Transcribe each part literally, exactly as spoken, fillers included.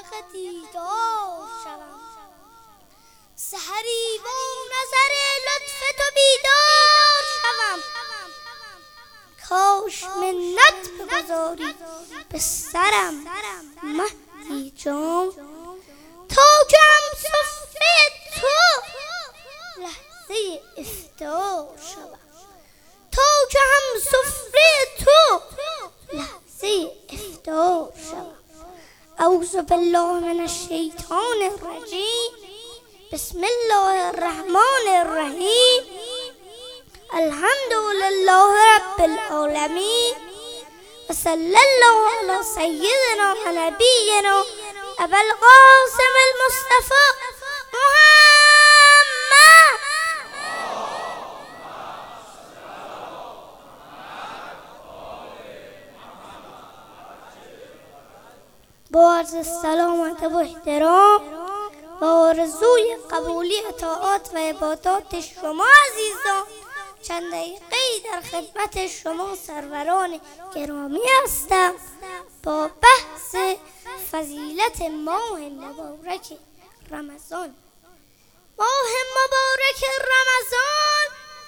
لایق دیدار شوم. سحری با نظر لطف تو بیدار شوم. کاش منت بگذاری به سرم مهدی جان، تا که هم سفره تو لحظه افطار شوم. تا که هم سفره تو لحظه افطار شوم. اعوذ بالله من الشیطان الرجیم. بسم الله الرحمن الرحیم. الحمد لله رب العالمین و صلی الله علی سیدنا و نبینا ابو القاسم المصطفى محمد. با عرض سلامت و احترام و آرزوی قبولی طاعات و عبادات شما عزیزان، چند دقیقه در خدمت شما سروران گرامی هستم با بحث فضیلت ماه مبارک رمضان. ماه مبارک رمضان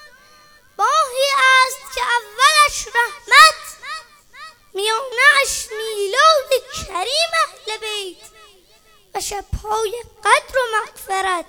ماهی است که اولش رحمت، میانه‌اش میلاد کریم اهل بیت و شب‌های قدر و مغفرت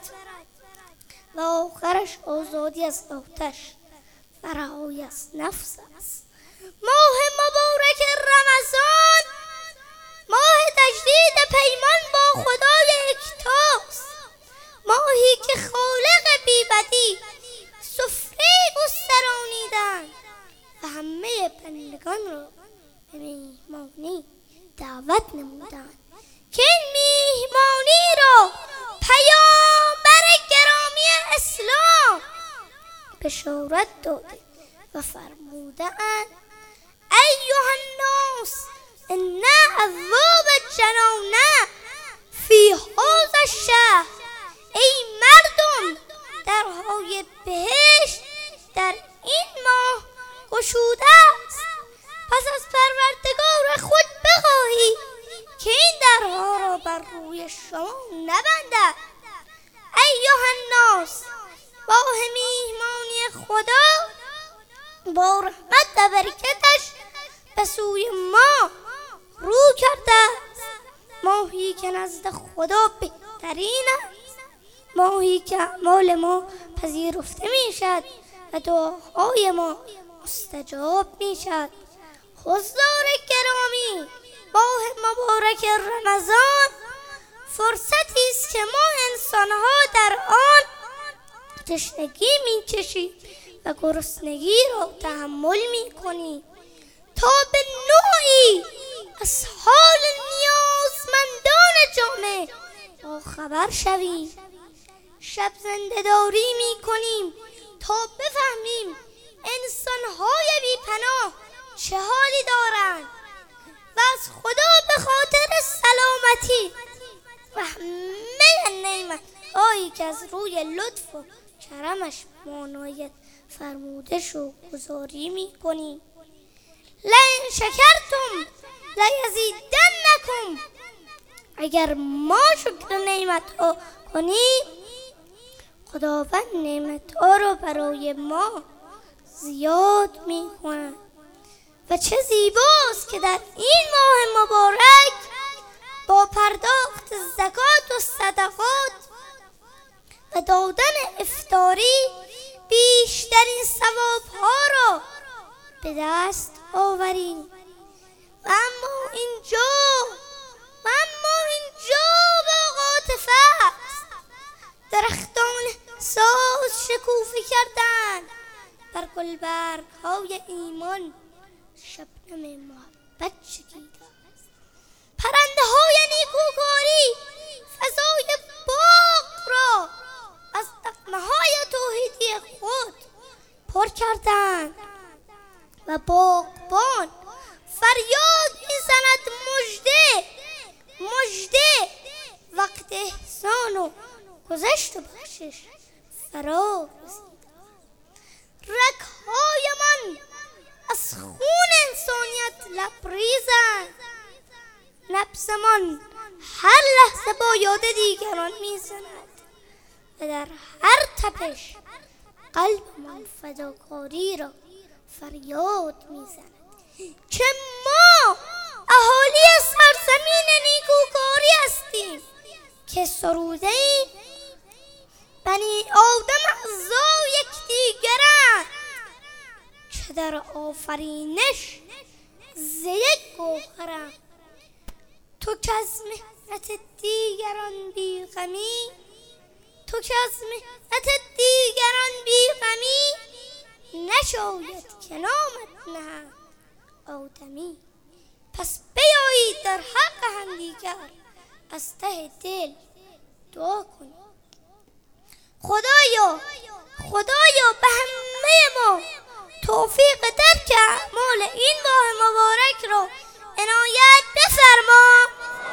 و آخرش آزادی از آتش و رهایی از نفس است. ماه مبارک رمضان ماه تجدید پیمان با خدای یکتاست. ماهی که خالق بی‌بدی سفره گسترانیدند و همه بندگان را به میهمانی دعوت نمودند که این میهمانی را پیامبر گرامی اسلام بشارت داده و فرمودند ایها الناس ان ابواب الجنان فی هذا الشهر. ای مردم، درهای بهشت در این ماه گشوده است. پس از پروردگار خود بخواهید که این درها را بر روی شما نبندد. ایها الناس، ماه میهمانی خدا با رحمت و برکتش به سوی ما رو کرده است. ماهی که نزد خدا بهترین است. ماهی که اعمال ما پذیرفته می شد و دعاهای ما مستجاب می شد. حضار گرامی، ماه مبارک رمضان فرصتی است که ما انسانها در آن تشنگی می کشیم و گرسنگی را تحمل می کنیم تا به نوعی از حال نیازمندان جامعه با خبر شویم. شب زنده‌داری می کنیم تا بفهمیم انسانهای بی پناه چه حالی دارند و از خدا به خاطر سلامتی و همه نعمت‌هایی که از روی لطف و کرمش عنایت فرموده شکرگزاری می‌کنیم. لئن شکرتم لیزیدنکم. اگر ما شکر نعمت‌ها کنیم، خداوند نعمت‌ها را برای ما زیاد می‌کند. و چه زیباست که در این ماه مبارک با پرداخت زکات و صدقات و دادن افطاری بیشترین ثواب‌ها را به دست آوریم. و اما اینجا و اما اینجا به اوقات فصل درختان ساز شکوفه کردند، بر گلبرگ‌های ایمان شبنم محبت چکیده. پرنده‌های نیکوکاری فضای باغ را از نغمه‌های توحیدی خود پر کردند و باغبان فریاد می‌زند مژده مژده، وقت احسان و گذشت و بخشش فرا رسید. رگ‌هایمان از خون انسانیت لبریزند. نفسمان هر لحظه با یاد دیگران میزند و در هر تپش قلبمان فداکاری را فریاد میزند که ما اهالی سرزمین نیکوکاری هستیم که سروده ایم بنی آدم اعضا یکدیگرند که در آفرینش ز یک گوهرند. تو که از محنت دیگران بیغمی تو که از محنت دیگران بیغمی نشاید که نامت نهند آدمی. پس بیایید در حق همدیگر از ته دل دعا کنید. خدایا خدایا به همه ما توفیق درک اعمال این ماه مبارک را عنایت بفرما.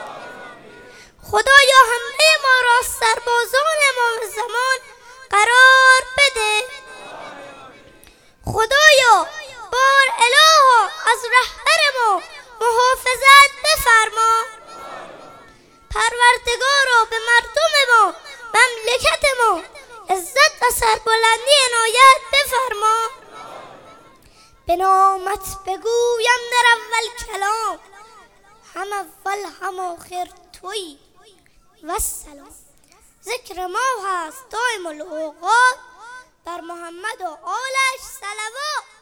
خدایا همه ما را سربازان امام زمان قرار بده. خدایا بار الها از رهبر ما محافظت بفرما. پروردگارا به مردم ما مملکت ما عزت و سربلندی عنایت بفرما. به نامت بگویم در اول کلام هم اول هم آخر تویی و السلام. ذکر ما هست دائم الاوقات بر محمد و آلش صلوات.